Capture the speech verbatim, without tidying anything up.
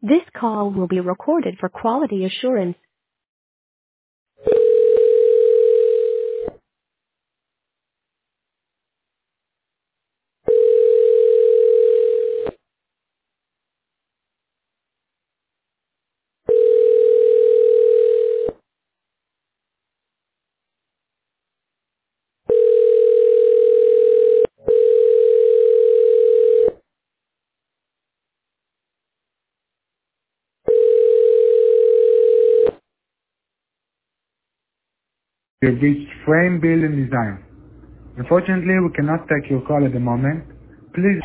This call will be recorded for quality assurance. You have reached Frame Build and Design. Unfortunately, we cannot take your call at the moment. Please